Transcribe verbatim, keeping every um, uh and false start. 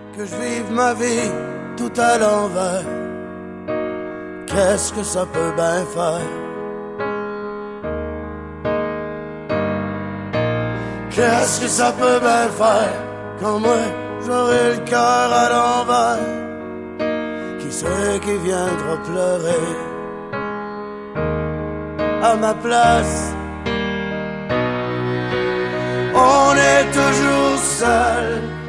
que je vive ma vie tout à l'envers. Qu'est-ce que ça peut bien faire? Qu'est-ce que ça peut bien faire? Quand moi j'aurai le cœur à l'envers, qui c'est qui viendra pleurer à ma place? On est toujours seul